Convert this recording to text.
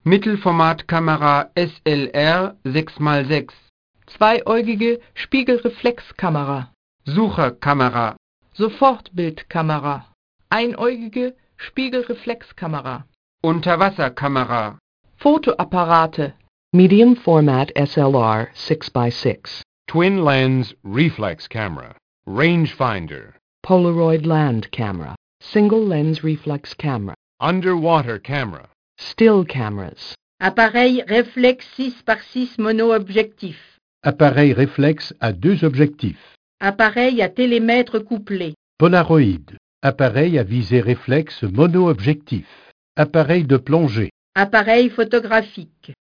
Mittelformatkamera SLR 6x6. Zweieugige Spiegelreflexkamera. Sucherkamera. Sofortbildkamera. Einäugige Spiegelreflexkamera. Unterwasserkamera. Fotoapparate. Medium format SLR 6x6. Twin lens reflex camera. Rangefinder. Polaroid land camera. Single lens reflex camera. Underwater camera. Still cameras. Appareil réflexe 6x6 mono-objectif. Appareil réflexe à 2 objectifs. Appareil à télémètre couplé. Polaroid. Appareil à visée réflexe mono-objectif. Appareil de plongée. Appareil photographique.